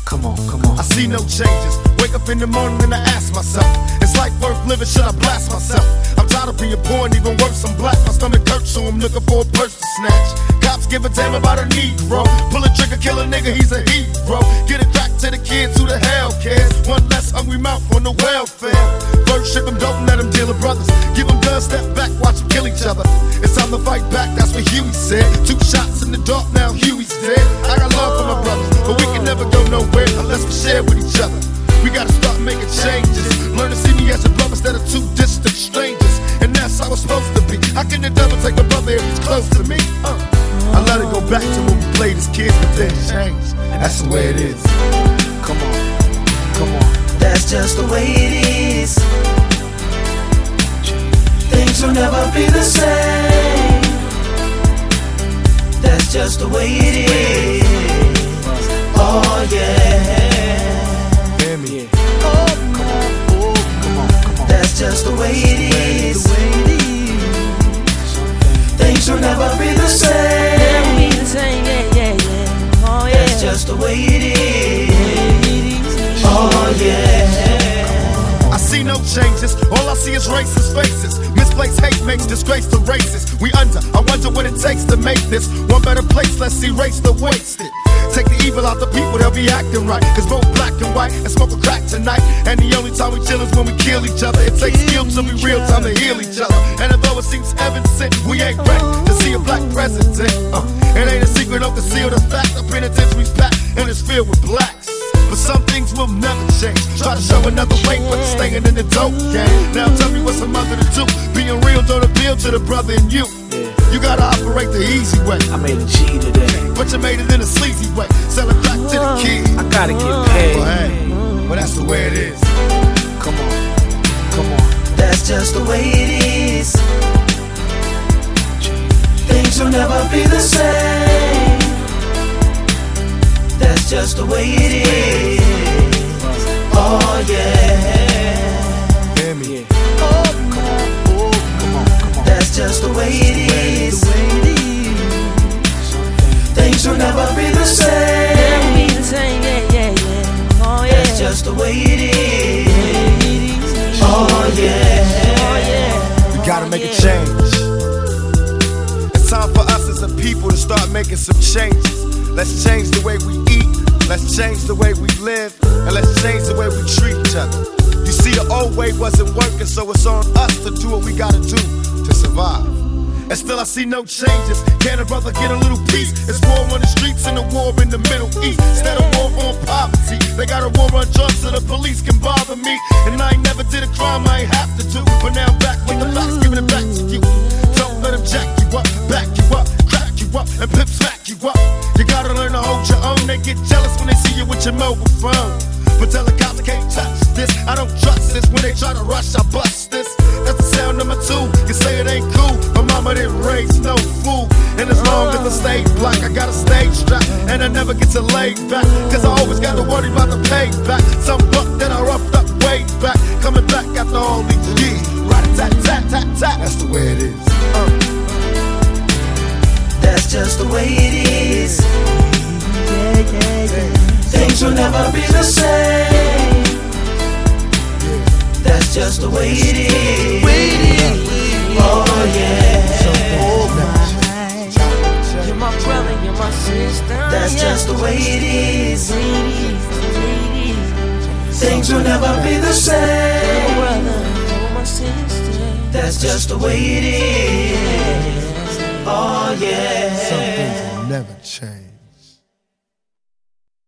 Come on, come on. I see no changes. Wake up in the morning and I ask myself, is life worth living? Should I blast myself? I'm tired of being poor and even worse, I'm black. My stomach hurts, so I'm looking for a purse to snatch. Cops give a damn about a Negro. Pull a trigger, kill a nigga, he's a hero. Get it back to the kids, who the hell cares? One less hungry mouth on the welfare. First ship them, don't let them deal with brothers. Give them guns, step back, watch them kill each other. It's time to fight back, that's what Huey said. 2 shots in the dark, now Huey's dead. I got love for my brothers, but we can never go nowhere unless we share with each other. We gotta start making changes. Learn to see me as a brother instead of 2 distant strangers. And that's how it's supposed to be. How can the devil take a brother if he's close to me? I let it go back to when we played as kids, but then changed. That's the way it is. Come on, come on. That's just the way it is. Things will never be the same. That's just the way it is. Oh yeah. Hear me? Oh, come on, oh, come on, come on. That's just the way it is. Things will never be the same. Never be the same, yeah, yeah, yeah. Oh yeah. That's just the way it is. Oh yeah. I see no changes, all I see is racist faces. Misplaced hate makes disgrace to races. We under, I wonder what it takes to make this one better place. Let's erase the wasted. Take the evil out the people, they'll be acting right. Cause both black and white and smoke a crack tonight. And the only time we chill is when we kill each other. It takes skill to be real time to heal each other. And although it seems heaven sent, we ain't ready to see a black president. It ain't a secret, don't conceal the fact. The penitentiary's packed and it's filled with blacks. But some things will never change. Try to show another way, but you're staying in the dope game. Now tell me what's a mother to do. Being real don't appeal to the brother in you. You gotta operate the easy way. I made a G today, But you made it in a sleazy way. Sell it back to the kids. I gotta get paid. Well, hey, well that's the way it is. Come on, come on. That's just the way it is. Things will never be the same. That's just the way it is. Oh yeah. Hear me? Oh, come on, oh, come on, come on. That's just the way it is. Things will never be the same. Never be the same, yeah, yeah, yeah. Oh yeah. That's just the way it is. Oh yeah. Oh yeah. We gotta make a change. It's time for us as a people to start making some changes. Let's change the way we eat, let's change the way we live, and let's change the way we treat each other. You see, the old way wasn't working, so it's on us to do what we gotta do to survive. And still I see no changes. Can a brother get a little peace? It's war on the streets and a war in the Middle East. Instead of war on poverty, they got a war on drugs so the police can bother me. And I ain't never did a crime I ain't have to do, but now I'm back with the facts, giving it back to you. Don't let them jack you up, back you up, crack you up, and pimp smack you up. You gotta learn to hold your own. They get jealous when they see you with your mobile phone. But tell the cops I can't touch this. I don't trust this. When they try to rush, I bust this. That's the sound number 2. You say it ain't cool. My mama didn't raise no fool. And as long as I stay black, I got a stage strap. And I never get to lay back. Cause I always gotta worry about the payback. Some buck that I roughed up way back. Coming back after all these years. Rat-a-tat-tat-tat-tat. That's the way it is. That's just the way it is. Things will never be the same. That's just the way it is. Oh yeah. You're my brother, you're my sister. That's yeah. just the way it is. Ladies. Things will never be the You're my same. brother, you're my sister. That's just the way it is. Oh yeah. Some things will never change.